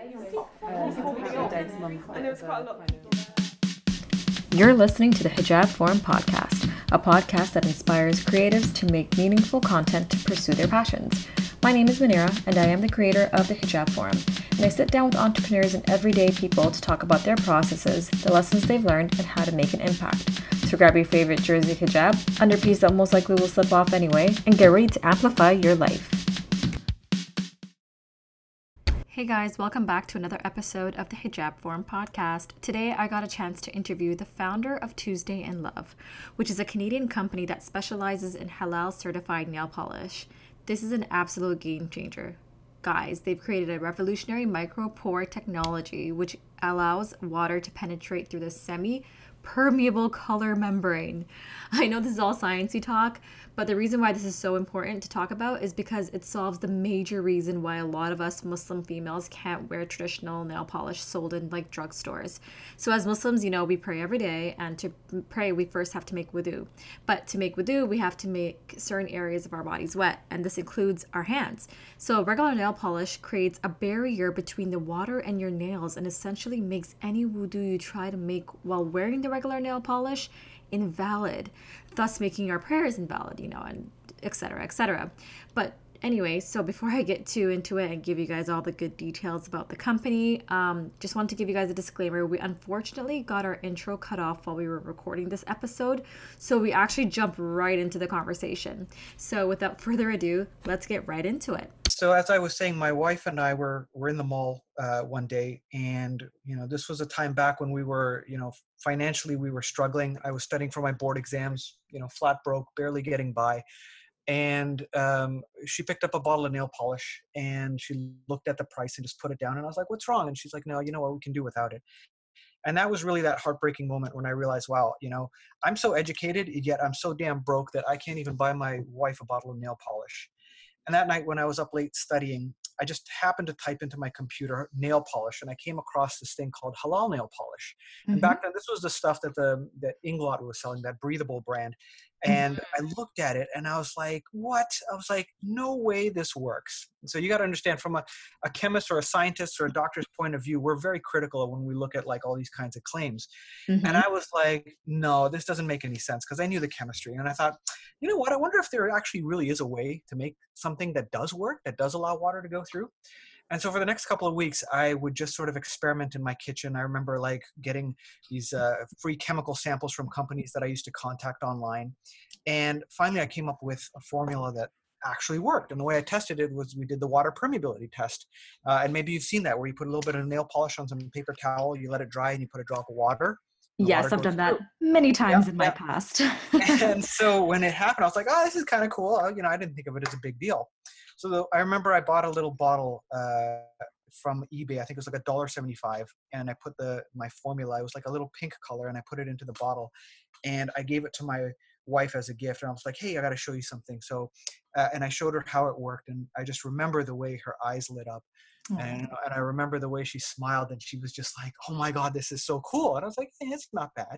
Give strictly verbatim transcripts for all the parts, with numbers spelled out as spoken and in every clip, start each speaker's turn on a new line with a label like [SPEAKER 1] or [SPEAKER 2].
[SPEAKER 1] You're listening to the Hijab Forum podcast, a podcast that inspires creatives to make meaningful content to pursue their passions. My name is Manira, and I am the creator of the Hijab Forum, and I sit down with entrepreneurs and everyday people to talk about their processes, the lessons they've learned, and how to make an impact. So grab your favorite jersey hijab, underpiece that most likely will slip off anyway, and get ready to amplify your life. Hey guys, welcome back to another episode of the Hijab Forum podcast. Today I got a chance to interview the founder of Tuesday in Love, which is a Canadian company that specializes in halal certified nail polish. This is an absolute game changer. Guys, they've created a revolutionary micro-pore technology which allows water to penetrate through the semi-permeable color membrane. I know this is all sciencey talk, but the reason why this is so important to talk about is because it solves the major reason why a lot of us Muslim females can't wear traditional nail polish sold in like drugstores. So as Muslims, you know, we pray every day, and to pray we first have to make wudu. But to make wudu, we have to make certain areas of our bodies wet, and this includes our hands. So regular nail polish creates a barrier between the water and your nails and essentially makes any wudu you try to make while wearing the regular nail polish invalid, thus making our prayers invalid, you know, and et cetera, et cetera. But anyway, so before I get too into it and give you guys all the good details about the company, um, just want to give you guys a disclaimer. We unfortunately got our intro cut off while we were recording this episode, so we actually jumped right into the conversation. So without further ado, let's get right into it.
[SPEAKER 2] So as I was saying, my wife and I were were in the mall uh, one day, and you know, this was a time back when we were, you know, financially we were struggling. I was studying for my board exams, you know, flat broke, barely getting by. And um, she picked up a bottle of nail polish, and she looked at the price and just put it down. And I was like, "What's wrong?" And she's like, "No, you know what? We can do without it." And that was really that heartbreaking moment when I realized, wow, you know, I'm so educated, yet I'm so damn broke that I can't even buy my wife a bottle of nail polish. And that night when I was up late studying, I just happened to type into my computer nail polish, and I came across this thing called halal nail polish. Mm-hmm. And back then, this was the stuff that the that Inglot was selling, that breathable brand. And mm-hmm. I looked at it and I was like, what? I was like, no way this works. So you got to understand, from a, a chemist or a scientist or a doctor's point of view, we're very critical when we look at like all these kinds of claims. Mm-hmm. And I was like, no, this doesn't make any sense, because I knew the chemistry. And I thought, you know what? I wonder if there actually really is a way to make something that does work, that does allow water to go through. And so for the next couple of weeks, I would just sort of experiment in my kitchen. I remember like getting these uh, free chemical samples from companies that I used to contact online. And finally, I came up with a formula that actually worked. And the way I tested it was we did the water permeability test. Uh, and maybe you've seen that, where you put a little bit of nail polish on some paper towel, you let it dry, and you put a drop of water.
[SPEAKER 1] Yes, I've done that many times
[SPEAKER 2] yeah,
[SPEAKER 1] in my
[SPEAKER 2] yeah.
[SPEAKER 1] past.
[SPEAKER 2] And so when it happened, I was like, oh, this is kind of cool. You know, I didn't think of it as a big deal. So the, I remember I bought a little bottle uh, from eBay. I think it was like a dollar seventy-five, and I put the my formula. It was like a little pink color, and I put it into the bottle, and I gave it to my wife as a gift. And I was like, hey, I got to show you something. So, uh, and I showed her how it worked, and I just remember the way her eyes lit up, and, and I remember the way she smiled, and she was just like, oh my God, this is so cool. And I was like, hey, it's not bad.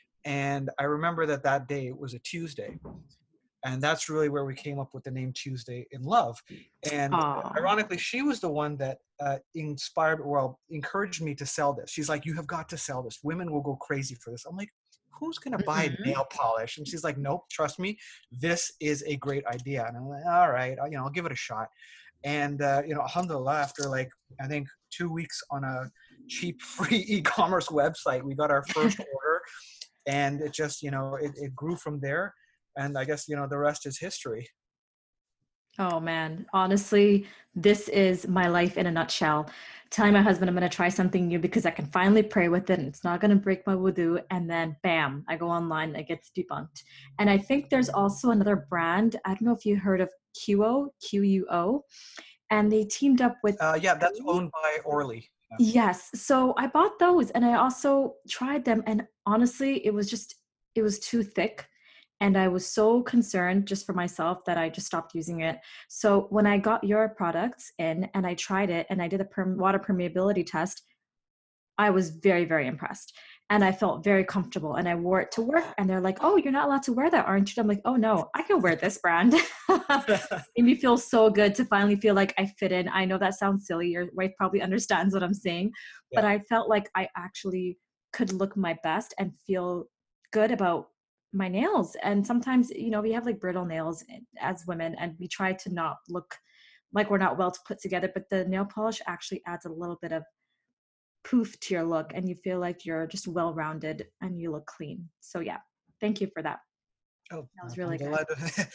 [SPEAKER 2] And I remember that that day it was a Tuesday. And that's really where we came up with the name Tuesday in Love. And Aww. Ironically, she was the one that uh, inspired, well, encouraged me to sell this. She's like, you have got to sell this. Women will go crazy for this. I'm like, who's going to buy mm-hmm. nail polish? And she's like, nope, trust me, this is a great idea. And I'm like, all right, I'll, you know, I'll give it a shot. And, uh, you know, alhamdulillah, after like, I think two weeks on a cheap free e-commerce website, we got our first order. And it just, you know, it, it grew from there. And I guess, you know, the rest is history.
[SPEAKER 1] Oh man, honestly, this is my life in a nutshell. Telling my husband I'm going to try something new because I can finally pray with it and it's not going to break my wudu. And then bam, I go online and it gets debunked. And I think there's also another brand. I don't know if you heard of Quo, Q U O. And they teamed up with...
[SPEAKER 2] Uh, yeah, that's owned by Orly.
[SPEAKER 1] Yes. So I bought those and I also tried them. And honestly, it was just, it was too thick. And I was so concerned just for myself that I just stopped using it. So when I got your products in and I tried it and I did a perm- water permeability test, I was very, very impressed. And I felt very comfortable and I wore it to work and they're like, oh, you're not allowed to wear that, aren't you? I'm like, oh no, I can wear this brand. Made me feel so good to finally feel like I fit in. I know that sounds silly. Your wife probably understands what I'm saying, but
[SPEAKER 2] Yeah.
[SPEAKER 1] I felt like I actually could look my best and feel good about my nails. And sometimes, you know, we have like brittle nails as women and we try to not look like we're not well to put together, but the nail polish actually adds a little bit of poof to your look and you feel like you're just well-rounded and you look clean. So yeah, thank you for that.
[SPEAKER 2] Oh,
[SPEAKER 1] That was really good.
[SPEAKER 2] alhamdulillah.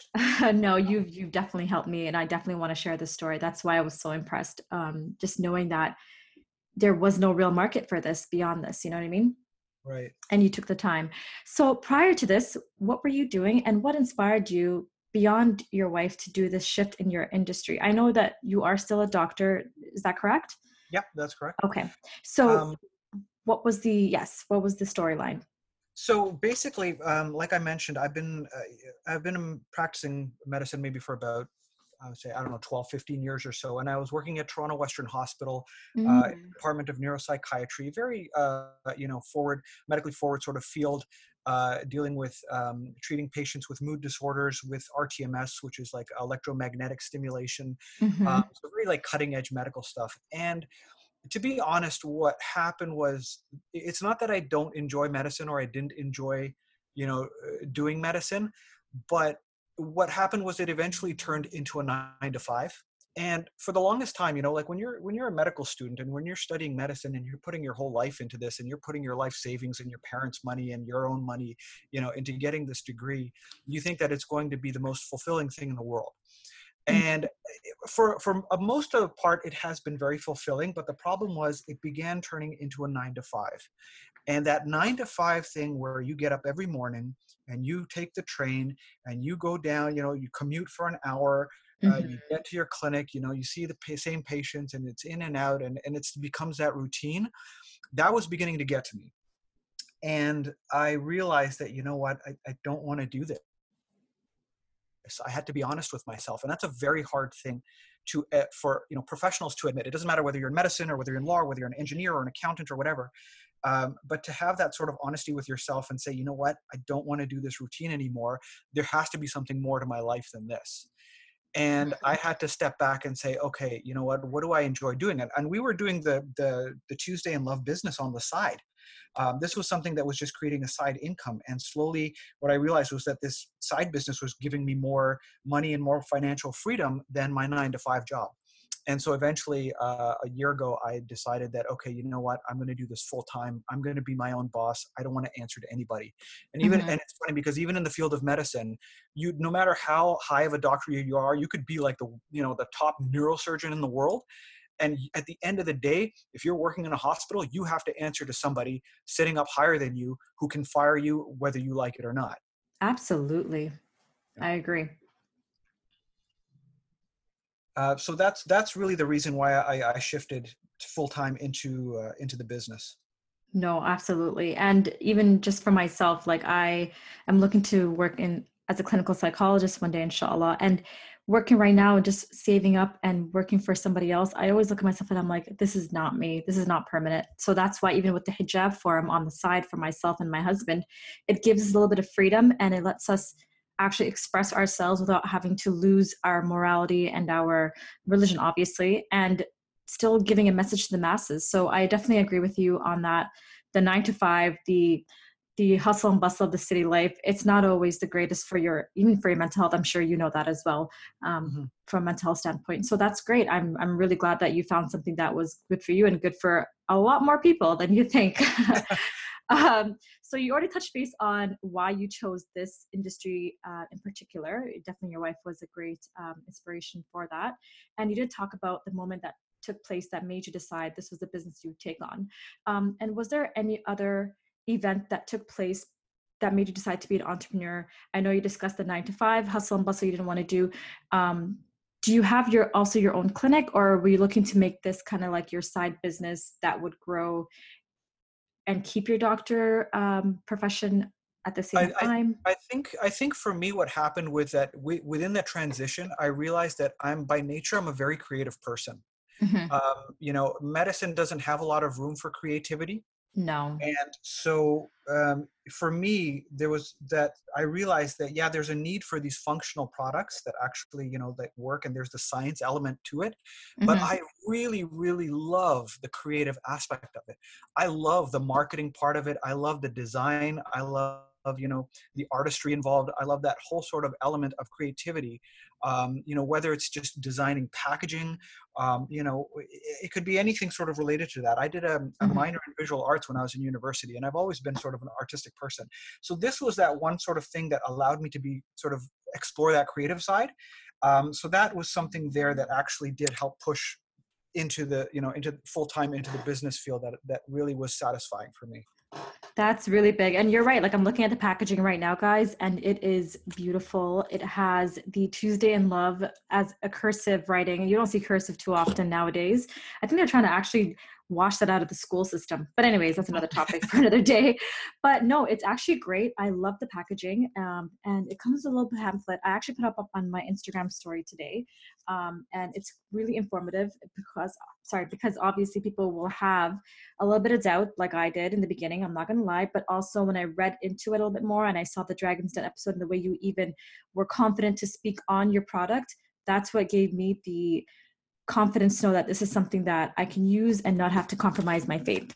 [SPEAKER 1] No, you've you've definitely helped me, and I definitely want to share this story. That's why I was so impressed. Um, just knowing that there was no real market for this beyond this. You know what I mean?
[SPEAKER 2] Right.
[SPEAKER 1] And you took the time. So prior to this, what were you doing, and what inspired you beyond your wife to do this shift in your industry? I know that you are still a doctor. Is that correct?
[SPEAKER 2] Yep, that's correct.
[SPEAKER 1] Okay. So
[SPEAKER 2] Um,
[SPEAKER 1] what was the yes? What was the storyline?
[SPEAKER 2] so basically, um, like I mentioned, I've been uh, I've been practicing medicine maybe for about I would say I don't know twelve, fifteen years or so, and I was working at Toronto Western Hospital, uh, in
[SPEAKER 1] Mm,
[SPEAKER 2] the Department of Neuropsychiatry, very uh, you know forward medically forward sort of field. Uh, dealing with um, treating patients with mood disorders with R T M S, which is like electromagnetic stimulation. Um,
[SPEAKER 1] mm-hmm.
[SPEAKER 2] so very like cutting edge medical stuff. And to be honest, what happened was it's not that I don't enjoy medicine or I didn't enjoy, you know, uh, doing medicine, but what happened was it eventually turned into a nine to five. And for the longest time, you know, like when you're when you're a medical student and when you're studying medicine and you're putting your whole life into this and you're putting your life savings and your parents' money and your own money, you know, into getting this degree, you think that it's going to be the most fulfilling thing in the world. And for for a most of the part it has been very fulfilling, but the problem was it began turning into a nine to five. And that nine to five thing where you get up every morning and you take the train and you go down, you know, you commute for an hour, uh,
[SPEAKER 1] Mm-hmm.
[SPEAKER 2] you get to your clinic, you know, you see the pa- same patients and it's in and out, and, and it becomes that routine. That was beginning to get to me. And I realized that, you know what, I, I don't want to do this. I had to be honest with myself, and that's a very hard thing to uh, for you know professionals to admit. It doesn't matter whether you're in medicine or whether you're in law, or whether you're an engineer or an accountant or whatever. Um, but to have that sort of honesty with yourself and say, you know what, I don't want to do this routine anymore. There has to be something more to my life than this. And I had to step back and say, okay, you know what, what do I enjoy doing? And, and we were doing the, the the Tuesday in Love business on the side. Um, this was something that was just creating a side income. And slowly, what I realized was that this side business was giving me more money and more financial freedom than my nine to five job. And so eventually, uh, a year ago, I decided that, okay, you know what, I'm going to do this full time. I'm going to be my own boss. I don't want to answer to anybody. And even,
[SPEAKER 1] Mm-hmm.
[SPEAKER 2] and it's funny because even in the field of medicine, you, no matter how high of a doctor you are, you could be like the, you know, the top neurosurgeon in the world. And at the end of the day, if you're working in a hospital, you have to answer to somebody sitting up higher than you who can fire you whether you like it or not.
[SPEAKER 1] Absolutely.
[SPEAKER 2] Yeah.
[SPEAKER 1] I agree.
[SPEAKER 2] Uh, so that's that's really the reason why I, I shifted full time into uh, into the business.
[SPEAKER 1] No, absolutely. And even just for myself, like I am looking to work in as a clinical psychologist one day, inshallah. And working right now and just saving up and working for somebody else, I always look at myself and I'm like, this is not me. This is not permanent. So that's why even with the hijab forum on the side for myself and my husband, it gives us a little bit of freedom and it lets us actually express ourselves without having to lose our morality and our religion, obviously. And still giving a message to the masses. So I definitely agree with you on that. The nine to five, the the hustle and bustle of the city life, it's not always the greatest for your, even for your mental health. I'm sure you know that as well, um,
[SPEAKER 2] Mm-hmm.
[SPEAKER 1] from a mental health standpoint. So that's great. I'm I'm really glad that you found something that was good for you and good for a lot more people than you think. um, so you already touched base on why you chose this industry uh, in particular. Definitely your wife was a great um, inspiration for that. And you did talk about the moment that took place that made you decide this was the business you would take on. Um, and was there any other event that took place that made you decide to be an entrepreneur? I know you discussed the nine to five hustle and bustle you didn't want to do. Um, do you have your also your own clinic, or were you looking to make this kind of like your side business that would grow and keep your doctor um, profession at the same
[SPEAKER 2] I, I
[SPEAKER 1] time?
[SPEAKER 2] I think I think for me, what happened with that wi- within that transition, I realized that I'm by nature I'm a very creative person.
[SPEAKER 1] Mm-hmm.
[SPEAKER 2] Um, you know, medicine doesn't have a lot of room for creativity.
[SPEAKER 1] No.
[SPEAKER 2] And so um, for me, there was that I realized that, yeah, there's a need for these functional products that actually, you know, that work, and there's the science element to it. But
[SPEAKER 1] Hmm.
[SPEAKER 2] I really, really love the creative aspect of it. I love the marketing part of it. I love the design. I love, you know, the artistry involved. I love that whole sort of element of creativity. Um, you know, whether it's just designing packaging, um, you know, it, it could be anything sort of related to that. I did a, a
[SPEAKER 1] Hmm.
[SPEAKER 2] minor in visual arts when I was in university, and I've always been sort of an artistic person. So this was that one sort of thing that allowed me to be sort of explore that creative side. Um, so that was something there that actually did help push into the, you know, into full time into the business field that that really was satisfying for me.
[SPEAKER 1] That's really big. And you're right. Like I'm looking at the packaging right now, guys, and it is beautiful. It has the Tuesday in Love as a cursive writing. You don't see cursive too often nowadays. I think they're trying to actually wash that out of the school system. But anyways, that's another topic for another day. But no, it's actually great. I love the packaging. Um, and it comes with a little pamphlet. I actually put up, up on my Instagram story today. Um, and it's really informative because, sorry, because obviously people will have a little bit of doubt, like I did in the beginning. I'm not going to lie. But also, when I read into it a little bit more and I saw the Dragon's Den episode and the way you even were confident to speak on your product, that's what gave me the confidence to know that this is something that I can use and not have to compromise my faith.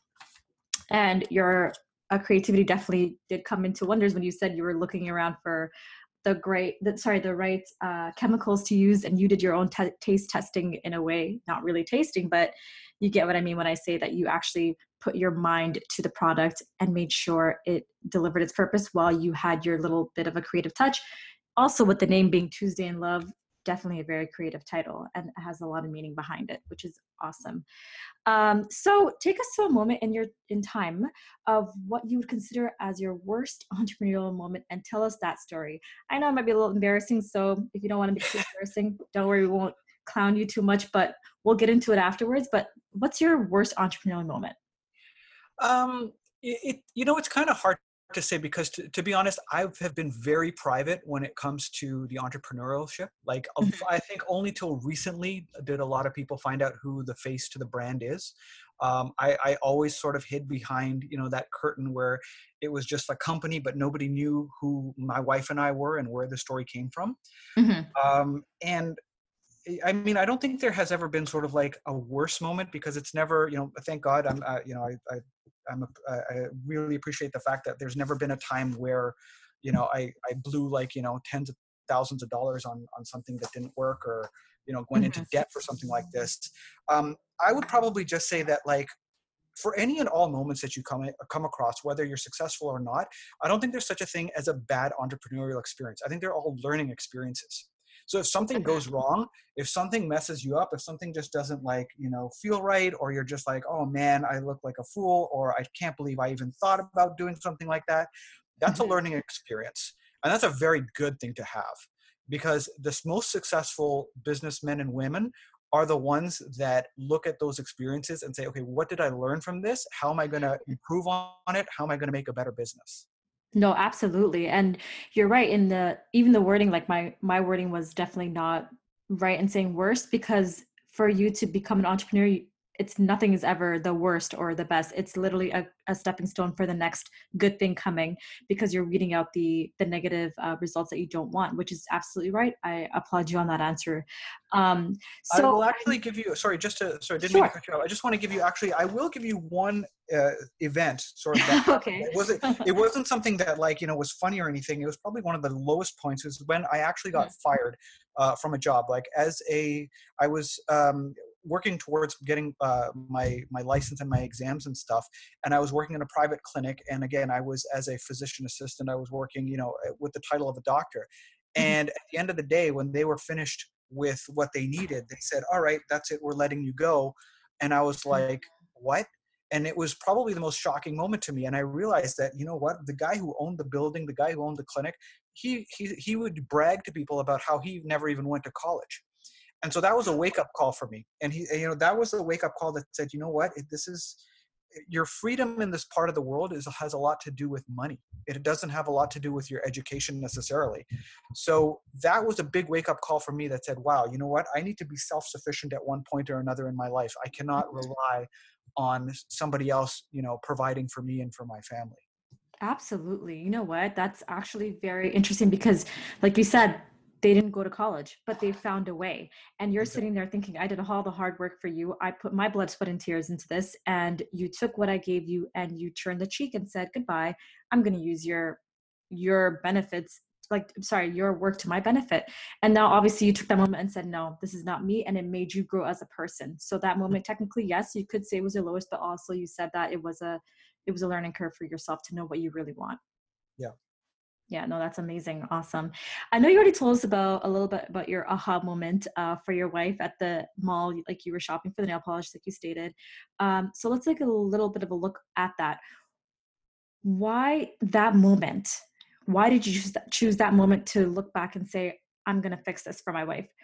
[SPEAKER 1] And your uh, creativity definitely did come into wonders when you said you were looking around for the great, the, sorry, the right uh, chemicals to use, and you did your own t- taste testing in a way, not really tasting, but you get what I mean when I say that you actually put your mind to the product and made sure it delivered its purpose while you had your little bit of a creative touch. Also, with the name being Tuesday in Love, definitely a very creative title and it has a lot of meaning behind it, which is awesome. Um, so take us to a moment in your in time of what you would consider as your worst entrepreneurial moment and tell us that story. I know it might be a little embarrassing, so if you don't want to be too embarrassing, don't worry, we won't clown you too much, but we'll get into it afterwards. But what's your worst entrepreneurial moment?
[SPEAKER 2] Um, it, it you know, it's kind of hard to say because to, to be honest, I have been very private when it comes to the entrepreneurship. Like of-
[SPEAKER 1] Mhm.
[SPEAKER 2] I think only till recently did a lot of people find out who the face to the brand is. Um, I, I always sort of hid behind, you know, that curtain where it was just a company, but nobody knew who my wife and I were and where the story came from.
[SPEAKER 1] Mhm.
[SPEAKER 2] Um, and I mean, I don't think there has ever been sort of like a worse moment because it's never, you know, thank God I'm, uh, you know, I, I, I'm, a, I really appreciate the fact that there's never been a time where, you know, I, I blew like, you know, tens of thousands of dollars on, on something that didn't work or, you know, went into
[SPEAKER 1] Mhm.
[SPEAKER 2] debt for something like this. Um, I would probably just say that like, for any and all moments that you come come across, whether you're successful or not, I don't think there's such a thing as a bad entrepreneurial experience. I think they're all learning experiences. So if something
[SPEAKER 1] Mhm.
[SPEAKER 2] goes wrong, if something messes you up, if something just doesn't like, you know, feel right, or you're just like, oh man, I look like a fool, or I can't believe I even thought about doing something like that, that's a
[SPEAKER 1] Mhm.
[SPEAKER 2] learning experience. And that's a very good thing to have because the most successful businessmen and women are the ones that look at those experiences and say, okay, what did I learn from this? How am I going to improve on it? How am I going to make a better business?
[SPEAKER 1] No, absolutely. And you're right in the even the wording, like my my wording was definitely not right in saying worst because for you to become an entrepreneur, you- it's nothing is ever the worst or the best. It's literally a, a stepping stone for the next good thing coming because you're weeding out the the negative uh, results that you don't want, which is absolutely right. I applaud you on that answer. Um,
[SPEAKER 2] I
[SPEAKER 1] so
[SPEAKER 2] will actually give you, sorry, just to, sorry, I didn't mean to
[SPEAKER 1] sure.
[SPEAKER 2] cut you off. I just want to give you, actually, I will give you one uh, event sort of that happened.
[SPEAKER 1] Okay.
[SPEAKER 2] It wasn't, it wasn't something that like, you know, was funny or anything. It was probably one of the lowest points was when I actually got fired uh, from a job. Like as a, I was um, working towards getting uh, my, my license and my exams and stuff. And I was working in a private clinic. And again, I was as a physician assistant, I was working, you know, with the title of a doctor. And at the end of the day, when they were finished with what they needed, they said, all right, that's it, we're letting you go. And I was like, what? And it was probably the most shocking moment to me. And I realized that, you know what, the guy who owned the building, the guy who owned the clinic, he he he would brag to people about how he never even went to college. And so that was a wake up call for me. And he, you know, that was the wake up call that said, you know what, this is your freedom in this part of the world is has a lot to do with money. It doesn't have a lot to do with your education necessarily. So that was a big wake up call for me that said, wow, you know what? I need to be self-sufficient at one point or another in my life. I cannot rely on somebody else, you know, providing for me and for my family.
[SPEAKER 1] Absolutely. You know what? That's actually very interesting because, like you said, they didn't go to college, but they found a way. And you're
[SPEAKER 2] Exactly.
[SPEAKER 1] sitting there thinking, I did all the hard work for you. I put my blood, sweat, and tears into this. And you took what I gave you and you turned the cheek and said, goodbye. I'm going to use your your benefits, like, I'm sorry, your work to my benefit. And now obviously you took that moment and said, no, this is not me. And it made you grow as a person. So that moment, technically, yes, you could say it was your lowest, but also you said that it was a it was a learning curve for yourself to know what you really want.
[SPEAKER 2] Yeah.
[SPEAKER 1] Yeah, no, that's amazing. Awesome. I know you already told us about a little bit about your aha moment uh, for your wife at the mall, like you were shopping for the nail polish, like you stated. Um, so let's take a little bit of a look at that. Why that moment? Why did you choose that, choose that moment to look back and say, I'm going to fix this for my wife?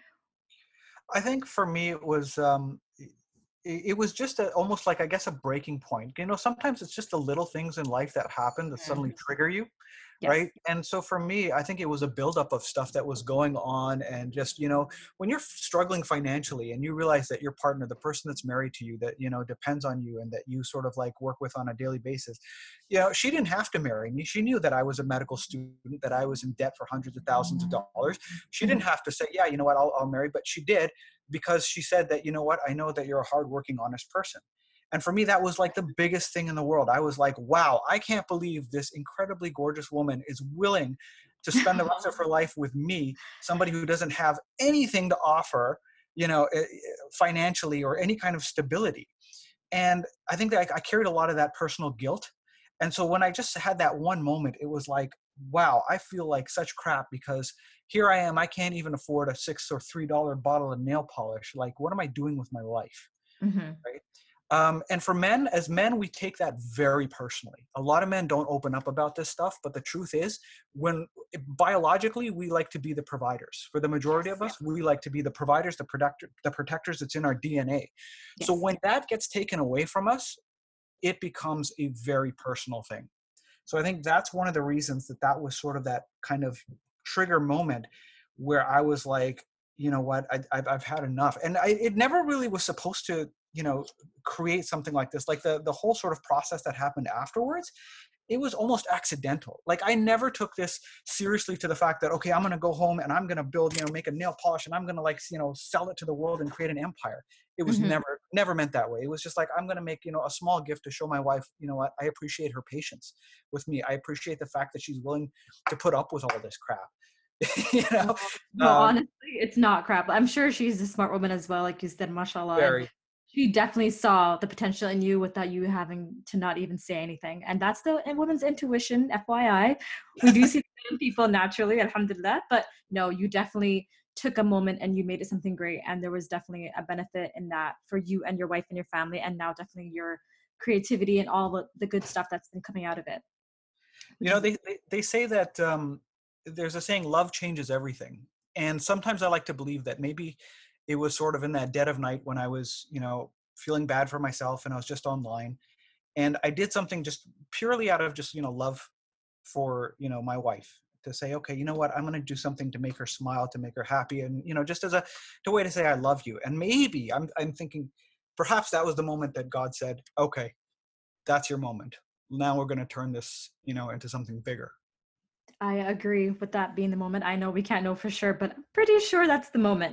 [SPEAKER 2] I think for me it was um, it, it was just a, almost like, I guess, a breaking point. You know, sometimes it's just the little things in life that happen that
[SPEAKER 1] Mm.
[SPEAKER 2] suddenly trigger you,
[SPEAKER 1] Yes.
[SPEAKER 2] right? And so for me, I think it was a buildup of stuff that was going on, and just, you know, when you're struggling financially and you realize that your partner, the person that's married to you, that, you know, depends on you and that you sort of like work with on a daily basis, you know, she didn't have to marry me. She knew that I was a medical student, that I was in debt for hundreds of thousands of dollars. She didn't
[SPEAKER 1] Mhm.
[SPEAKER 2] have to say, yeah, you know what, I'll, I'll marry, but she did, because she said that, you know what, I know that you're a hardworking, honest person. And for me, that was like the biggest thing in the world. I was like, wow, I can't believe this incredibly gorgeous woman is willing to spend the rest of her life with me, somebody who doesn't have anything to offer, you know, eh, eh, financially or any kind of stability. And I think that I, I carried a lot of that personal guilt. And so when I just had that one moment, it was like, wow, I feel like such crap, because here I am, I can't even afford a six or three dollar bottle of nail polish. Like, what am I doing with my life?
[SPEAKER 1] Mhm.
[SPEAKER 2] Right. Um, and for men, as men, we take that very personally. A lot of men don't open up about this stuff, but the truth is, when biologically we like to be the providers. For the majority
[SPEAKER 1] Yes.
[SPEAKER 2] of
[SPEAKER 1] Yeah.
[SPEAKER 2] us, we like to be the providers, the protector, the protectors. It's in our D N A. So
[SPEAKER 1] Yes.
[SPEAKER 2] when that gets taken away from us, it becomes a very personal thing. So I think that's one of the reasons that that was sort of that kind of trigger moment where I was like, you know what, I, I've, I've had enough. And I, it never really was supposed to, you know, create something like this. Like the, the whole sort of process that happened afterwards, it was almost accidental. Like I never took this seriously, to the fact that, okay, I'm going to go home and I'm going to build, you know, make a nail polish and I'm going to, like, you know, sell it to the world and create an empire. It was
[SPEAKER 1] Mhm.
[SPEAKER 2] never, never meant that way. It was just like, I'm going to make, you know, a small gift to show my wife, you know what, I appreciate her patience with me. I appreciate the fact that she's willing to put up with all this crap. you
[SPEAKER 1] No,
[SPEAKER 2] know,
[SPEAKER 1] no,
[SPEAKER 2] um,
[SPEAKER 1] honestly, it's not crap. I'm sure she's a smart woman as well, like you said, mashallah. And
[SPEAKER 2] very,
[SPEAKER 1] she definitely saw the potential in you without you having to not even say anything. And that's the and women's intuition, F Y I. We do see that in people naturally, alhamdulillah. But no, you definitely took a moment and you made it something great. And there was definitely a benefit in that for you and your wife and your family. And now definitely your creativity and all the, the good stuff that's been coming out of it,
[SPEAKER 2] you
[SPEAKER 1] which
[SPEAKER 2] know,
[SPEAKER 1] is
[SPEAKER 2] they, they, they say that um, there's a saying, love changes everything. And sometimes I like to believe that maybe it was sort of in that dead of night when I was, you know, feeling bad for myself and I was just online. And I did something just purely out of just, you know, love for, you know, my wife, to say, okay, you know what, I'm going to do something to make her smile, to make her happy. And, you know, just as a, to way to say, I love you. And maybe I'm, I'm thinking perhaps that was the moment that God said, okay, that's your moment. Now we're going to turn this, you know, into something bigger.
[SPEAKER 1] I agree with that being the moment. I know we can't know for sure, but I'm pretty sure that's the moment.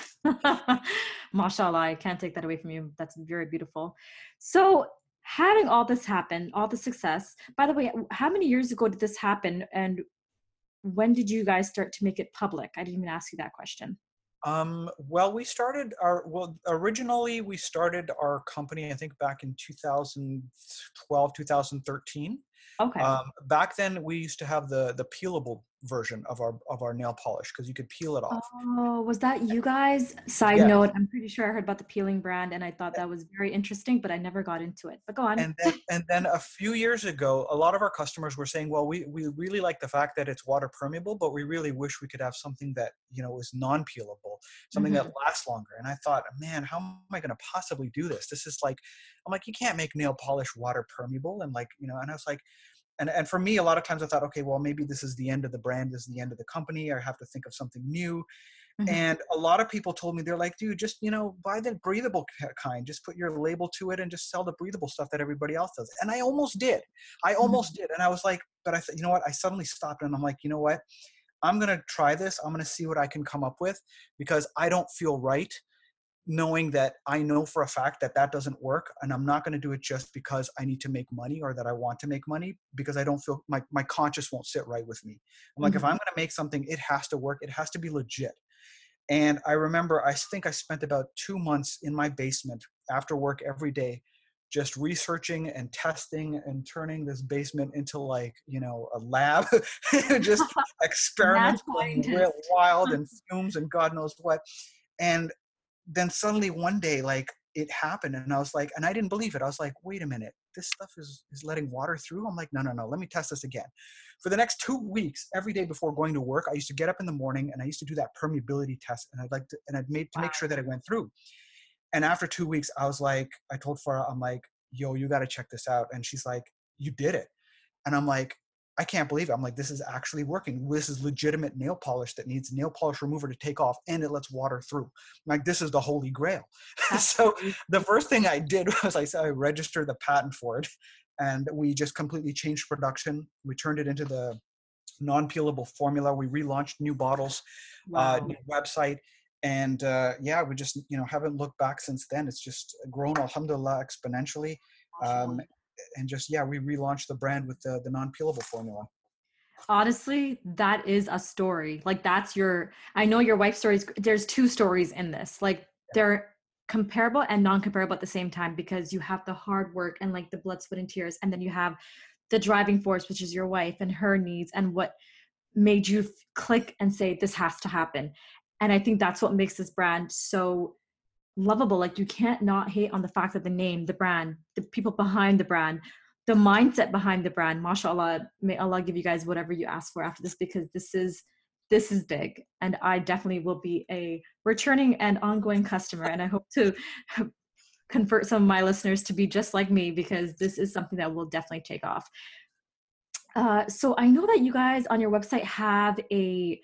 [SPEAKER 1] Mashallah, I can't take that away from you. That's very beautiful. So, having all this happen, all the success, by the way, how many years ago did this happen? And when did you guys start to make it public? I didn't even ask you that question.
[SPEAKER 2] Um, well, we started our, well, originally we started our company, I think back in two thousand twelve, two thousand thirteen.
[SPEAKER 1] Okay.
[SPEAKER 2] Um, back then we used to have the, the peelable version of our, of our nail polish, because you could peel it off.
[SPEAKER 1] Oh, was that you guys? Side
[SPEAKER 2] Yeah.
[SPEAKER 1] note, I'm pretty sure I heard about the peeling brand and I thought that was very interesting, but I never got into it. But go on.
[SPEAKER 2] And then, and then a few years ago, a lot of our customers were saying, well, we, we really like the fact that it's water permeable, but we really wish we could have something that, you know, is non-peelable, something that
[SPEAKER 1] Mhm.
[SPEAKER 2] lasts longer. And I thought, man, how am I going to possibly do this? This is like, I'm like, you can't make nail polish water permeable. And like, you know, and I was like, and, and for me, a lot of times I thought, okay, well, maybe this is the end of the brand. This is the end of the company. I have to think of something new.
[SPEAKER 1] Mhm.
[SPEAKER 2] And a lot of people told me, they're like, dude, just, you know, buy the breathable kind, just put your label to it and just sell the breathable stuff that everybody else does. And I almost did. I
[SPEAKER 1] Mhm.
[SPEAKER 2] almost did. And I was like, but I said, you know what? I suddenly stopped and I'm like, you know what? I'm going to try this. I'm going to see what I can come up with, because I don't feel right knowing that I know for a fact that that doesn't work. And I'm not going to do it just because I need to make money or that I want to make money, because I don't feel my, my conscience won't sit right with me. I'm like, if I'm
[SPEAKER 1] Mhm.
[SPEAKER 2] going to make something, it has to work. It has to be legit. And I remember, I think I spent about two months in my basement after work every day, just researching and testing and turning this basement into, like, you know, a lab, just
[SPEAKER 1] A mad
[SPEAKER 2] experiments going real
[SPEAKER 1] scientist.
[SPEAKER 2] wild, and fumes and God knows what. And then suddenly one day, like, it happened, and I was like, and I didn't believe it. I was like, wait a minute, this stuff is is letting water through. I'm like, no, no, no, let me test this again. For the next two weeks, every day before going to work, I used to get up in the morning and I used to do that permeability test, and I'd like to, and I'd made to make
[SPEAKER 1] Wow.
[SPEAKER 2] sure that it went through. And after two weeks, I was like, I told Farah, I'm like, yo, you got to check this out. And she's like, you did it. And I'm like, I can't believe it. I'm like, this is actually working. This is legitimate nail polish that needs nail polish remover to take off, and it lets water through. I'm like, this is the holy grail.
[SPEAKER 1] That's
[SPEAKER 2] So
[SPEAKER 1] amazing.
[SPEAKER 2] the first thing I did was I said I registered the patent for it, and we just completely changed production. We turned it into the non-peelable formula. We relaunched new bottles, uh,
[SPEAKER 1] Wow.
[SPEAKER 2] new website, and uh, yeah, we just, you know, haven't looked back since then. It's just grown, alhamdulillah, exponentially. Um,
[SPEAKER 1] Mashallah.
[SPEAKER 2] and just, yeah, we relaunched the brand with the, the non-peelable formula.
[SPEAKER 1] Honestly, that is a story. Like that's your, I know your wife's stories. There's two stories in this. Like they're comparable and non-comparable at the same time, because you have the hard work and like the blood, sweat, and tears. And then you have the driving force, which is your wife and her needs and what made you f- click and say, this has to happen. And I think that's what makes this brand so lovable. Like you can't not hate on the fact that the name, the brand, the people behind the brand, the mindset behind the brand. MashaAllah, may Allah give you guys whatever you ask for after this, because this is this is big, and I definitely will be a returning and ongoing customer, and I hope to convert some of my listeners to be just like me, because this is something that will definitely take off. Uh, so I know that you guys on your website have a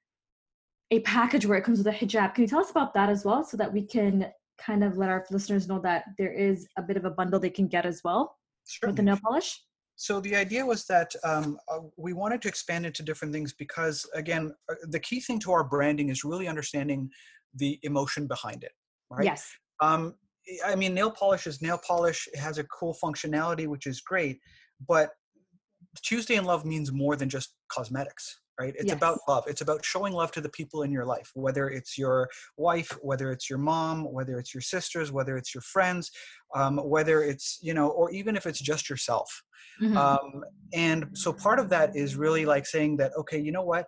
[SPEAKER 1] a package where it comes with a hijab. Can you tell us about that as well, so that we can kind of let our listeners know that there is a bit of a bundle they can get as well with the
[SPEAKER 2] Certainly.
[SPEAKER 1] nail polish?
[SPEAKER 2] So the idea was that um, uh, we wanted to expand into different things because, again, uh, the key thing to our branding is really understanding the emotion behind it, right?
[SPEAKER 1] Yes.
[SPEAKER 2] Um, I mean, nail polish is nail polish. It has a cool functionality, which is great, but Tuesday in Love means more than just cosmetics, right? It's about
[SPEAKER 1] Yes.
[SPEAKER 2] love. It's about showing love to the people in your life, whether it's your wife, whether it's your mom, whether it's your sisters, whether it's your friends, um, whether it's, you know, or even if it's just yourself.
[SPEAKER 1] Hmm.
[SPEAKER 2] Um, and so part of that is really like saying that, okay, you know what?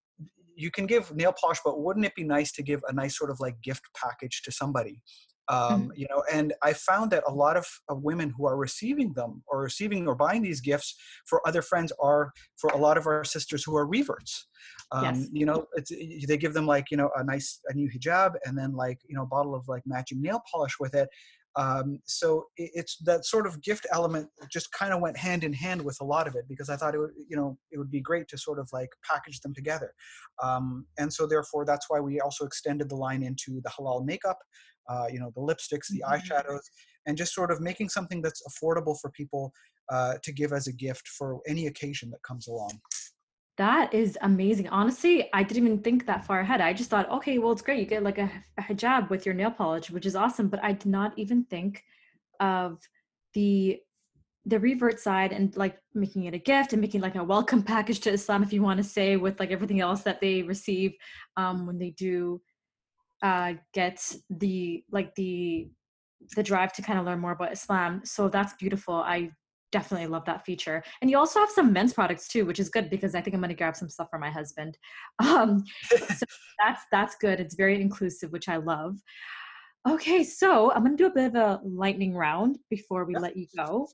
[SPEAKER 2] You can give nail polish, but wouldn't it be nice to give a nice sort of like gift package to somebody? Um,
[SPEAKER 1] Hmm.
[SPEAKER 2] you know, and I found that a lot of, of women who are receiving them or receiving or buying these gifts for other friends are for a lot of our sisters who are reverts. Um,
[SPEAKER 1] Yes.
[SPEAKER 2] you know, it's, they give them like, you know, a nice, a new hijab and then like, you know, a bottle of like matching nail polish with it. Um, so it, it's that sort of gift element just kind of went hand in hand with a lot of it, because I thought it would, you know, it would be great to sort of like package them together. Um, and so therefore, that's why we also extended the line into the halal makeup, uh, you know, the lipsticks, the
[SPEAKER 1] Mhm.
[SPEAKER 2] eyeshadows, and just sort of making something that's affordable for people uh, to give as a gift for any occasion that comes along.
[SPEAKER 1] That is amazing. Honestly, I didn't even think that far ahead. I just thought, okay, well, it's great. You get like a, a hijab with your nail polish, which is awesome. But I did not even think of the the revert side and like making it a gift and making like a welcome package to Islam, if you want to say, with like everything else that they receive um, when they do uh, get the like the the drive to kind of learn more about Islam. So that's beautiful. I definitely love that feature. And you also have some men's products too, which is good, because I think I'm going to grab some stuff for my husband. Um, so that's that's good. It's very inclusive, which I love. Okay, so I'm going to do a bit of a lightning round before we
[SPEAKER 2] Yeah.
[SPEAKER 1] let you go.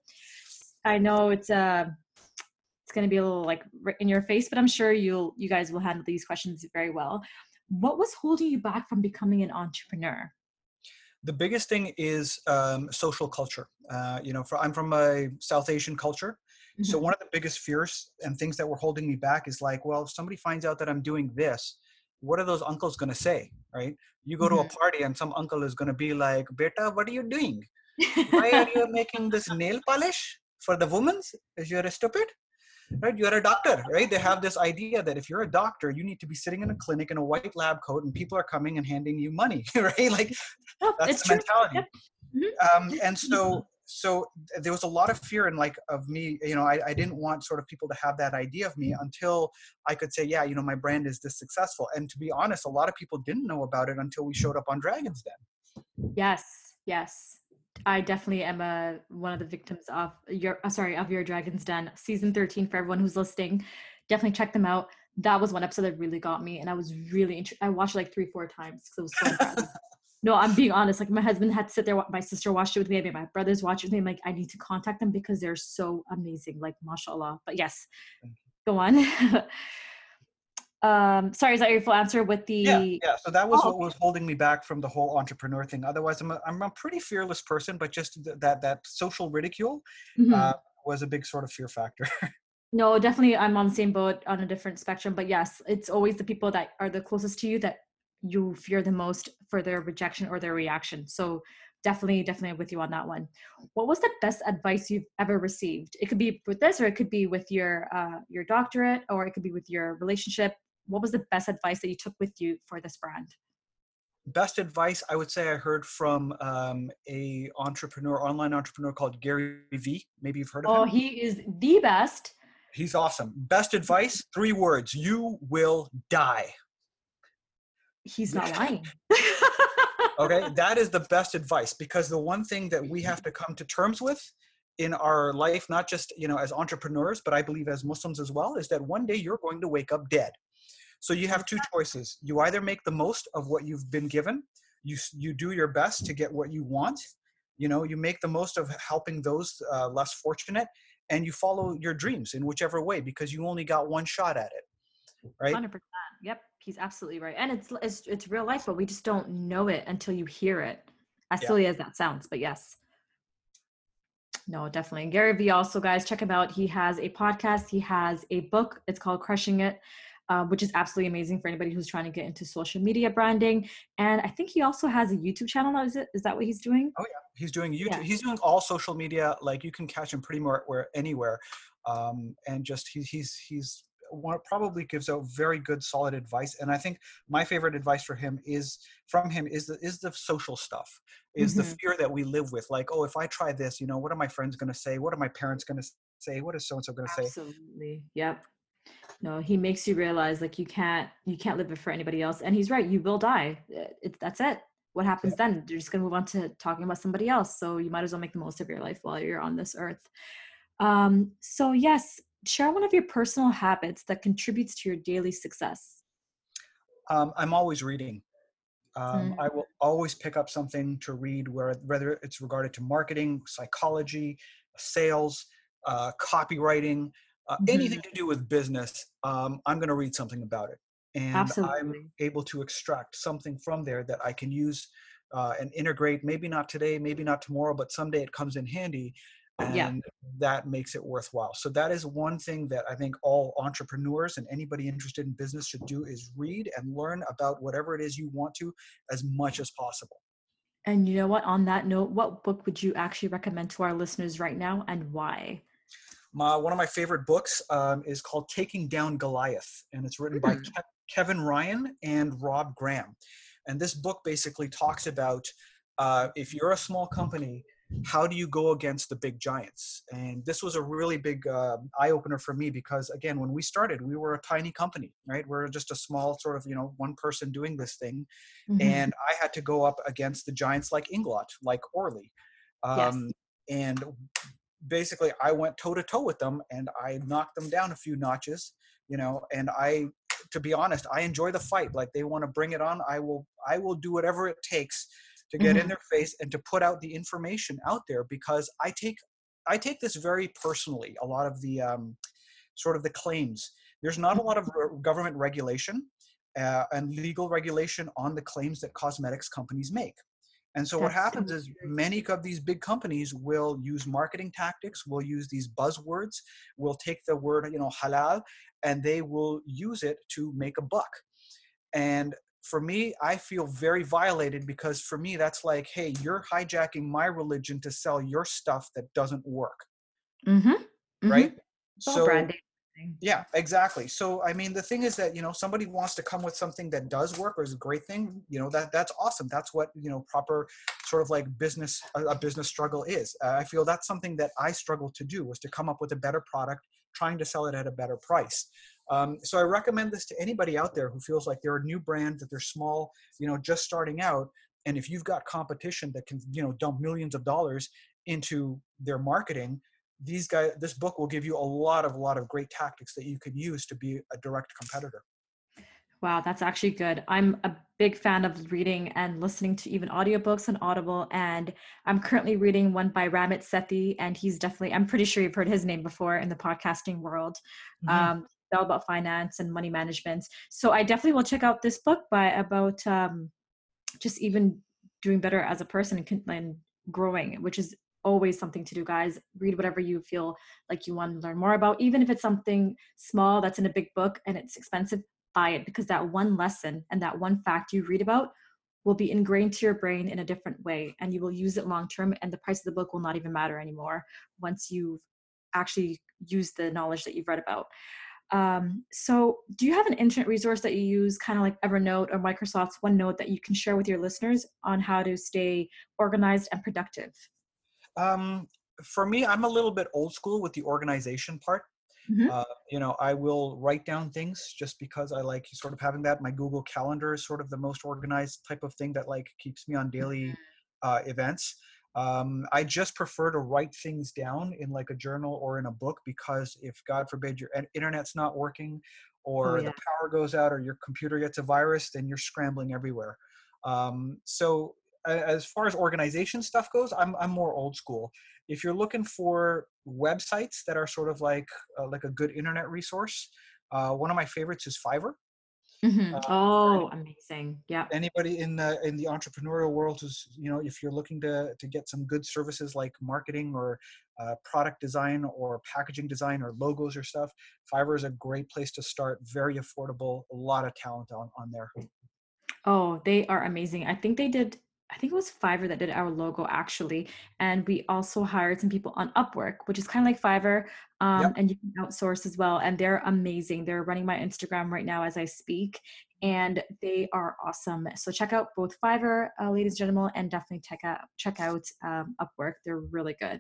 [SPEAKER 1] I know it's uh it's going to be a little like in your face, but I'm sure you'll you guys will handle these questions very well. What was holding you back from becoming an entrepreneur?
[SPEAKER 2] The biggest thing is um, social culture. Uh, you know, for, I'm from a South Asian culture. So
[SPEAKER 1] Mhm.
[SPEAKER 2] one of the biggest fears and things that were holding me back is like, well, if somebody finds out that I'm doing this, what are those uncles going to say, right? You go to a
[SPEAKER 1] Mhm.
[SPEAKER 2] party and some uncle is going to be like, beta, what are you doing? Why are you making this nail polish for the women's? Is you're stupid? Right? You're a doctor, right? They have this idea that if you're a doctor, you need to be sitting in a clinic in a white lab coat and people are coming and handing you money, right? Like
[SPEAKER 1] No,
[SPEAKER 2] that's
[SPEAKER 1] it's
[SPEAKER 2] the
[SPEAKER 1] true. Yep.
[SPEAKER 2] mentality.
[SPEAKER 1] Mhm.
[SPEAKER 2] Um, and so, so there was a lot of fear and like of me, you know, I, I didn't want sort of people to have that idea of me until I could say, yeah, you know, my brand is this successful. And to be honest, a lot of people didn't know about it until we showed up on Dragon's Den.
[SPEAKER 1] Yes, yes. I definitely am a one of the victims of your uh, sorry, of your Dragon's Den season thirteen for everyone who's listening. Definitely check them out. That was one episode that really got me and I was really int- I watched it like three four times because it was so impressive. No, I'm being honest. Like my husband had to sit there. wa- My sister watched it with me. I made my brothers watch it with me. I'm like, I need to contact them because they're so amazing. Like, mashallah. But yes, go on. um, sorry, is that your full answer with
[SPEAKER 2] Yeah,
[SPEAKER 1] the?
[SPEAKER 2] yeah. So that was
[SPEAKER 1] Oh,
[SPEAKER 2] what was holding me back from the whole entrepreneur thing. Otherwise, I'm a, I'm a pretty fearless person, but just th- that that social ridicule uh,
[SPEAKER 1] mhm.
[SPEAKER 2] was a big sort of fear factor.
[SPEAKER 1] No, definitely. I'm on the same boat on a different spectrum. But yes, it's always the people that are the closest to you that you fear the most for their rejection or their reaction. So definitely, definitely with you on that one. What was the best advice you've ever received? It could be with this, or it could be with your uh, your doctorate, or it could be with your relationship. What was the best advice that you took with you for this brand?
[SPEAKER 2] Best advice I would say I heard from um, a entrepreneur, online entrepreneur called Gary Vee. Maybe you've heard of
[SPEAKER 1] Oh,
[SPEAKER 2] him.
[SPEAKER 1] he is the best.
[SPEAKER 2] He's awesome. Best advice, three words: you will die.
[SPEAKER 1] He's not lying.
[SPEAKER 2] Okay, that is the best advice, because the one thing that we have to come to terms with in our life, not just, you know, as entrepreneurs, but I believe as Muslims as well, is that one day you're going to wake up dead. So you have two choices. You either make the most of what you've been given, you you do your best to get what you want, you know, you make the most of helping those uh, less fortunate, and you follow your dreams in whichever way, because you only got one shot at it, right?
[SPEAKER 1] one hundred percent. Yep, he's absolutely right. And it's it's it's real life, but we just don't know it until you hear it. As
[SPEAKER 2] Yeah.
[SPEAKER 1] silly as that sounds, but yes. No, definitely. And Gary Vee also, guys, check him out. He has a podcast. He has a book. It's called Crushing It, uh, which is absolutely amazing for anybody who's trying to get into social media branding. And I think he also has a YouTube channel. Is it? Is that what he's doing?
[SPEAKER 2] Oh yeah, he's doing YouTube.
[SPEAKER 1] Yeah,
[SPEAKER 2] He's doing all social media. Like you can catch him pretty much where anywhere, um, and just he, he's he's one, probably gives out very good, solid advice. And I think my favorite advice for him is from him is the is the social stuff, is the
[SPEAKER 1] hmm,
[SPEAKER 2] fear that we live with. Like, oh, if I try this, you know, what are my friends going to say? What are my parents going to say? What is so and so going to say?
[SPEAKER 1] absolutely. Yep. No, he makes you realize like you can't you can't live it for anybody else. And he's right, you will die. It, that's it. What
[SPEAKER 2] Yeah.
[SPEAKER 1] happens then? You're just gonna move on to talking about somebody else. So you might as well make the most of your life while you're on this earth. Um, so yes, share one of your personal habits that contributes to your daily success.
[SPEAKER 2] Um, I'm always reading. Um,
[SPEAKER 1] Mm,
[SPEAKER 2] I will always pick up something to read, where whether it's regarded to marketing, psychology, sales, uh, copywriting, uh, anything
[SPEAKER 1] mhm.
[SPEAKER 2] to do with business. Um, I'm going to read something about it, and I'm
[SPEAKER 1] Absolutely.
[SPEAKER 2] able to extract something from there that I can use uh, and integrate. Maybe not today, maybe not tomorrow, but someday it comes in handy,
[SPEAKER 1] Yeah.
[SPEAKER 2] and that makes it worthwhile. So that is one thing that I think all entrepreneurs and anybody interested in business should do, is read and learn about whatever it is you want to, as much as possible.
[SPEAKER 1] And you know what? On that note, what book would you actually recommend to our listeners right now and why?
[SPEAKER 2] My, one of my favorite books um, is called Taking Down Goliath, and it's written by
[SPEAKER 1] Hmm.
[SPEAKER 2] Ke- Kevin Ryan and Rob Graham. And this book basically talks about uh, if you're a small company, how do you go against the big giants? And this was a really big uh, eye opener for me, because again, when we started, we were a tiny company, right? We're just a small sort of, you know, one person doing this thing.
[SPEAKER 1] Hmm.
[SPEAKER 2] And I had to go up against the giants like Inglot, like Orly.
[SPEAKER 1] Yes.
[SPEAKER 2] Um, and basically I went toe to toe with them and I knocked them down a few notches, you know, and I, to be honest, I enjoy the fight. Like they want to bring it on. I will, I will do whatever it takes to get in
[SPEAKER 1] Hmm.
[SPEAKER 2] their face and to put out the information out there, because I take, I take this very personally. A lot of the um, sort of the claims, there's not a lot of re- government regulation uh, and legal regulation on the claims that cosmetics companies make. And so what
[SPEAKER 1] That's
[SPEAKER 2] happens is
[SPEAKER 1] true.
[SPEAKER 2] many of these big companies will use marketing tactics, will use these buzzwords, will take the word, you know, halal, and they will use it to make a buck. And for me, I feel very violated because for me, that's like, hey, you're hijacking my religion to sell your stuff that doesn't work,
[SPEAKER 1] Mm-hmm. Mm-hmm.
[SPEAKER 2] right?
[SPEAKER 1] It's all
[SPEAKER 2] So
[SPEAKER 1] branding.
[SPEAKER 2] yeah, exactly. So I mean, the thing is that, you know, somebody wants to come with something that does work or is a great thing, you know, that that's awesome. That's what, you know, proper sort of like business, a, a business struggle is. Uh, I feel that's something that I struggled to do, was to come up with a better product, trying to sell it at a better price. Um, so I recommend this to anybody out there who feels like they're a new brand, that they're small, you know, just starting out. And if you've got competition that can, you know, dump millions of dollars into their marketing, these guys, this book will give you a lot of, lot of great tactics that you can use to be a direct competitor.
[SPEAKER 1] Wow, that's actually good. I'm a big fan of reading and listening to even audiobooks on Audible. And I'm currently reading one by Ramit Sethi. And he's definitely, I'm pretty sure you've heard his name before in the podcasting world.
[SPEAKER 2] Mm-hmm.
[SPEAKER 1] Um, it's all about finance and money management. So I definitely will check out this book by about um, just even doing better as a person and, and growing, which is always something to do, guys. Read whatever you feel like you want to learn more about, even if it's something small that's in a big book and it's expensive. Buy it, because that one lesson and that one fact you read about will be ingrained to your brain in a different way, and you will use it long term, and the price of the book will not even matter anymore once you've actually used the knowledge that you've read about. Um, so do you have an internet resource that you use, kind of like Evernote or Microsoft's OneNote, that you can share with your listeners on how to stay organized and productive?
[SPEAKER 2] Um, for me, I'm a little bit old school with the organization part.
[SPEAKER 1] Mm-hmm.
[SPEAKER 2] Uh, you know, I will write down things just because I like sort of having that. My Google Calendar is sort of the most organized type of thing that like keeps me on daily uh, events. Um, I just prefer to write things down in like a journal or in a book, because if God forbid your in- internet's not working,
[SPEAKER 1] Oh
[SPEAKER 2] or the
[SPEAKER 1] yeah.
[SPEAKER 2] power goes out, or your computer gets a virus, then you're scrambling everywhere. Um, so a- as far as organization stuff goes, I'm, I'm more old school. If you're looking for websites that are sort of like uh, like a good internet resource, uh, one of my favorites is Fiverr.
[SPEAKER 1] Mm-hmm.
[SPEAKER 2] Uh, for any,
[SPEAKER 1] Oh, amazing. Yeah.
[SPEAKER 2] anybody in the in the entrepreneurial world who's, you know, if you're looking to to get some good services like marketing or uh, product design or packaging design or logos or stuff, Fiverr is a great place to start. Very affordable, a lot of talent on on there.
[SPEAKER 1] Oh, they are amazing. I think they did, I think it was Fiverr that did our logo actually. And we also hired some people on Upwork, which is kind of like Fiverr.
[SPEAKER 2] Yep.
[SPEAKER 1] Um, and you can outsource as well. And they're amazing. They're running my Instagram right now as I speak. And they are awesome. So check out both Fiverr, uh, ladies and gentlemen, and definitely check out check out um, Upwork. They're really good.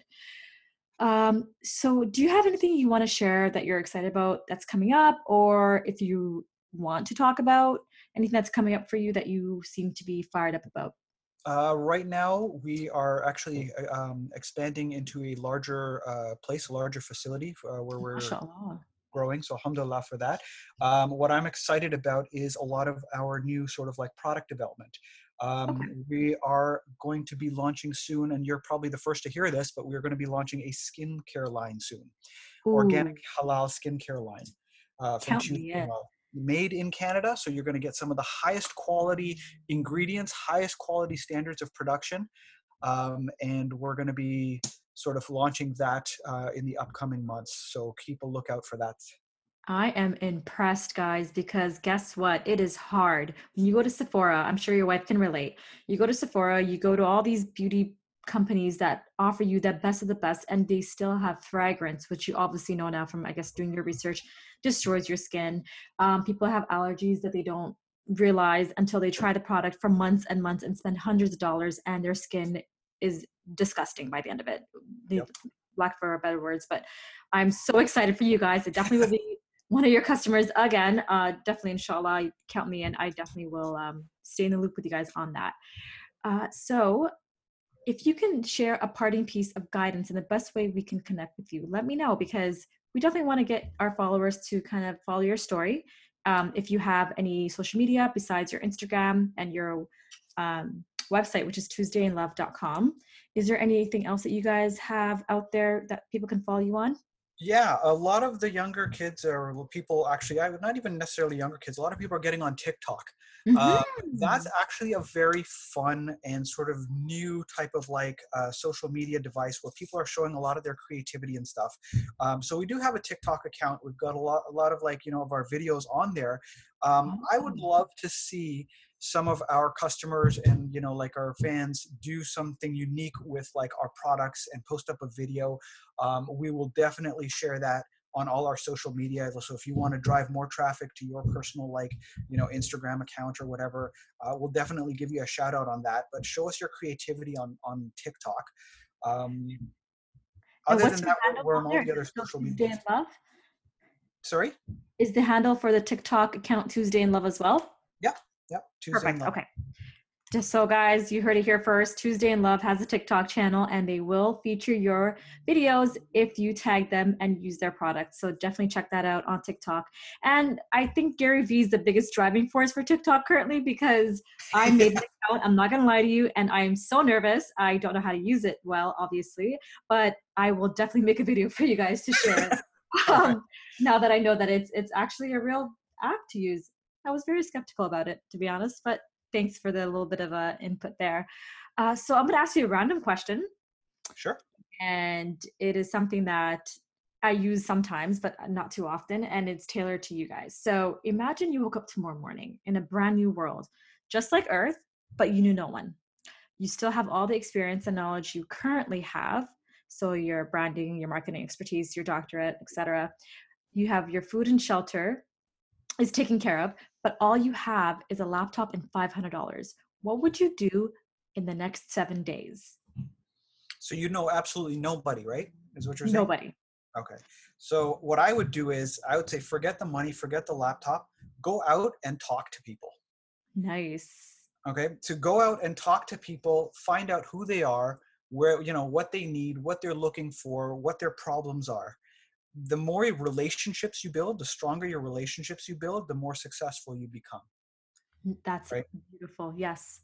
[SPEAKER 1] Um, so do you have anything you want to share that you're excited about that's coming up, or if you want to talk about anything that's coming up for you that you seem to be fired up about?
[SPEAKER 2] Uh, right now, we are actually uh, um, expanding into a larger uh, place, a larger facility uh, where we're
[SPEAKER 1] Mashallah.
[SPEAKER 2] growing. So alhamdulillah for that. Um, what I'm excited about is a lot of our new sort of like product development. Um,
[SPEAKER 1] Okay.
[SPEAKER 2] we are going to be launching soon, and you're probably the first to hear this, but we're going to be launching a skincare line soon. Organic
[SPEAKER 1] Ooh,
[SPEAKER 2] halal skincare line uh, from
[SPEAKER 1] count
[SPEAKER 2] Tuesday
[SPEAKER 1] me
[SPEAKER 2] and
[SPEAKER 1] in.
[SPEAKER 2] Love. Made in Canada, so you're going to get some of the highest quality ingredients, highest quality standards of production, um, and we're going to be sort of launching that uh, in the upcoming months. So keep a lookout for that.
[SPEAKER 1] I am impressed, guys, because guess what? It is hard. When you go to Sephora, I'm sure your wife can relate. You go to Sephora, you go to all these beauty companies that offer you the best of the best, and they still have fragrance, which you obviously know now from, I guess, doing your research, destroys your skin. Um, people have allergies that they don't realize until they try the product for months and months and spend hundreds of dollars, and their skin is disgusting by the end of it. They
[SPEAKER 2] Yep.
[SPEAKER 1] lack for better words, but I'm so excited for you guys. It definitely will be one of your customers again. Uh, definitely, inshallah, count me in. I definitely will um, stay in the loop with you guys on that. Uh, so, if you can share a parting piece of guidance and the best way we can connect with you, let me know, because we definitely want to get our followers to kind of follow your story. Um, if you have any social media besides your Instagram and your um, website, which is tuesday in love dot com, is there anything else that you guys have out there that people can follow you on?
[SPEAKER 2] Yeah, a lot of the younger kids or people actually, I not even necessarily younger kids. A lot of people are getting on TikTok. Um, that's
[SPEAKER 1] Hmm.
[SPEAKER 2] actually a very fun and sort of new type of like uh, social media device where people are showing a lot of their creativity and stuff. Um, so we do have a TikTok account. We've got a lot, a lot of like you know of our videos on there. Um, I would
[SPEAKER 1] Oh.
[SPEAKER 2] love to see some of our customers and you know like our fans do something unique with like our products and post up a video. Um, we will definitely share that on all our social media. So if you want to drive more traffic to your personal, like, you know, Instagram account or whatever, uh, we'll definitely give you a shout out on that. But show us your creativity on on TikTok. Um,
[SPEAKER 1] And
[SPEAKER 2] Other than
[SPEAKER 1] what's your
[SPEAKER 2] that, we're,
[SPEAKER 1] handle
[SPEAKER 2] we're
[SPEAKER 1] on
[SPEAKER 2] on all
[SPEAKER 1] there? Is
[SPEAKER 2] the
[SPEAKER 1] it
[SPEAKER 2] other
[SPEAKER 1] still
[SPEAKER 2] social
[SPEAKER 1] Tuesday in
[SPEAKER 2] medias.
[SPEAKER 1] Love?
[SPEAKER 2] Sorry.
[SPEAKER 1] Is the handle for the TikTok account Tuesday in Love as well?
[SPEAKER 2] Yep. Yep. Tuesday in
[SPEAKER 1] Perfect.
[SPEAKER 2] Love.
[SPEAKER 1] Okay. Just so, guys, you heard it here first. Tuesday in Love has a TikTok channel, and they will feature your videos if you tag them and use their products. So definitely check that out on TikTok. And I think Gary Vee is the biggest driving force for TikTok currently, because I made an account. I'm not going to lie to you, and I am so nervous. I don't know how to use it well, obviously, but I will definitely make a video for you guys to share.
[SPEAKER 2] Okay.
[SPEAKER 1] Um, now that I know that it's it's actually a real app to use. I was very skeptical about it, to be honest, but thanks for the little bit of uh, input there. Uh, so I'm going to ask you a random question,
[SPEAKER 2] Sure.
[SPEAKER 1] and it is something that I use sometimes, but not too often, and it's tailored to you guys. So imagine you woke up tomorrow morning in a brand new world, just like Earth, but you knew no one. You still have all the experience and knowledge you currently have. So your branding, your marketing expertise, your doctorate, et cetera. You have your food and shelter is taken care of, but all you have is a laptop and five hundred dollars. What would you do in the next seven days?
[SPEAKER 2] So you know absolutely nobody, right? Is what you're saying?
[SPEAKER 1] Nobody.
[SPEAKER 2] Okay. So what I would do is I would say forget the money, forget the laptop, go out and talk to people.
[SPEAKER 1] Nice.
[SPEAKER 2] Okay. To go out and talk to people, find out who they are, where, you know, what they need, what they're looking for, what their problems are. The more relationships you build, the stronger your relationships you build, the more successful you become.
[SPEAKER 1] That's
[SPEAKER 2] Right.
[SPEAKER 1] beautiful. Yes.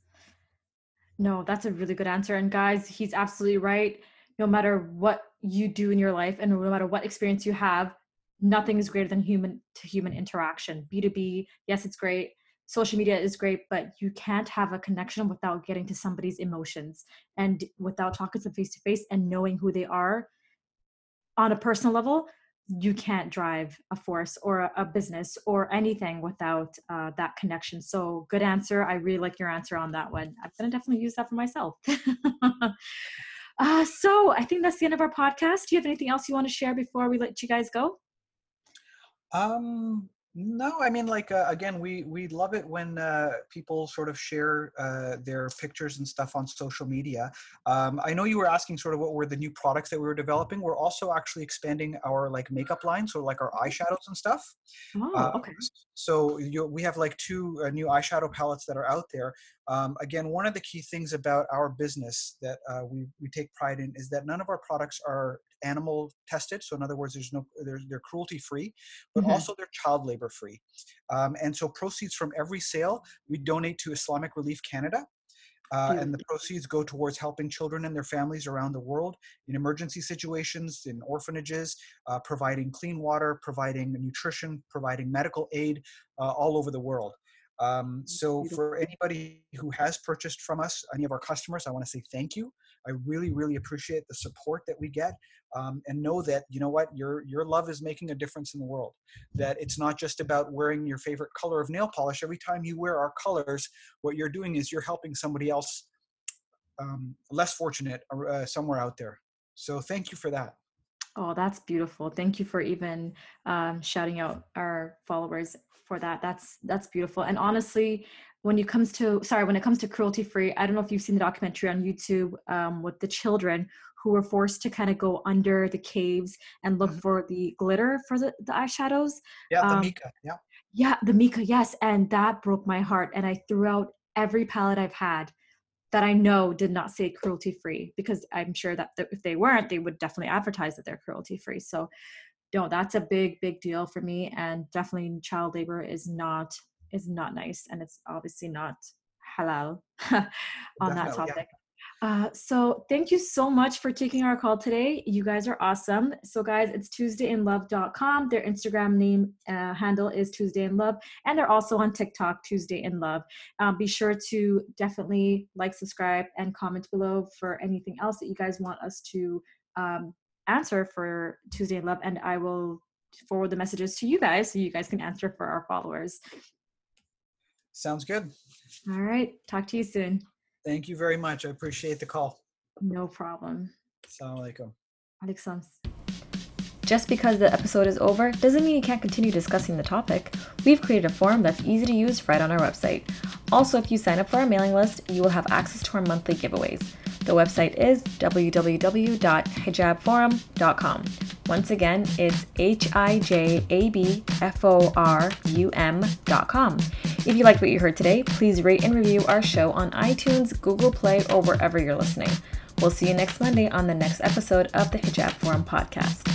[SPEAKER 1] No, that's a really good answer. And guys, he's absolutely right. No matter what you do in your life and no matter what experience you have, nothing is greater than human to human interaction. B two B, yes, it's great. Social media is great, but you can't have a connection without getting to somebody's emotions and without talking to them face to face and knowing who they are on a personal level. You can't drive a force or a, a business or anything without uh, that connection. So good answer. I really like your answer on that one. I'm going to definitely use that for myself. uh, so I think that's the end of our podcast. Do you have anything else you want to share before we let you guys go?
[SPEAKER 2] Um, no, I mean, like, uh, again, we, we love it when uh, people sort of share uh, their pictures and stuff on social media. Um, I know you were asking sort of what were the new products that we were developing. We're also actually expanding our like makeup line, so like our eyeshadows and stuff. Uh,
[SPEAKER 1] Oh, okay.
[SPEAKER 2] so you, we have like two uh, new eyeshadow palettes that are out there. Um, again, one of the key things about our business that uh, we, we take pride in is that none of our products are animal tested. So in other words, there's no, they're, they're cruelty free, but
[SPEAKER 1] Hmm.
[SPEAKER 2] also they're child labor free. Um, and so proceeds from every sale, we donate to Islamic Relief Canada. Uh, and the
[SPEAKER 1] Beautiful.
[SPEAKER 2] proceeds go towards helping children and their families around the world in emergency situations, in orphanages, uh, providing clean water, providing nutrition, providing medical aid uh, all over the world. Um, so
[SPEAKER 1] Beautiful.
[SPEAKER 2] for anybody who has purchased from us, any of our customers, I want to say thank you. I really, really appreciate the support that we get, um, and know that, you know what, your your love is making a difference in the world. That it's not just about wearing your favorite color of nail polish. Every time you wear our colors, what you're doing is you're helping somebody else um, less fortunate uh, somewhere out there. So thank you for that.
[SPEAKER 1] Oh, that's beautiful. Thank you for even um, shouting out our followers for that. That's that's beautiful. And honestly, when it comes to sorry, when it comes to cruelty free, I don't know if you've seen the documentary on YouTube um, with the children who were forced to kind of go under the caves and look
[SPEAKER 2] Mhm.
[SPEAKER 1] for the glitter for the, the eyeshadows.
[SPEAKER 2] Yeah, the
[SPEAKER 1] Um,
[SPEAKER 2] Mika. Yeah.
[SPEAKER 1] yeah, the Mika, yes, and that broke my heart. And I threw out every palette I've had that I know did not say cruelty free, because I'm sure that if they weren't, they would definitely advertise that they're cruelty free. So no, that's a big, big deal for me. And definitely child labor is not, is not nice. And it's obviously not halal on that
[SPEAKER 2] Definitely. Yeah.
[SPEAKER 1] topic. Uh, so thank you so much for taking our call today. You guys are awesome. So guys, it's tuesday in love dot com. Their Instagram name uh, handle is Tuesday in Love, and they're also on TikTok, Tuesday in Love. Um, be sure to definitely like, subscribe, and comment below for anything else that you guys want us to um, answer for Tuesday in Love, and I will forward the messages to you guys so you guys can answer for our followers.
[SPEAKER 2] Sounds good.
[SPEAKER 1] All right. Talk to you soon.
[SPEAKER 2] Thank you very much. I appreciate the call.
[SPEAKER 1] No problem.
[SPEAKER 2] Assalamu alaikum.
[SPEAKER 1] Alaikum. Just because the episode is over doesn't mean you can't continue discussing the topic. We've created a forum that's easy to use right on our website. Also, if you sign up for our mailing list, you will have access to our monthly giveaways. The website is w w w dot hijab forum dot com. Once again, it's H I J A B F O R U M dot com. If you liked what you heard today, please rate and review our show on iTunes, Google Play, or wherever you're listening. We'll see you next Monday on the next episode of the Hijab Forum podcast.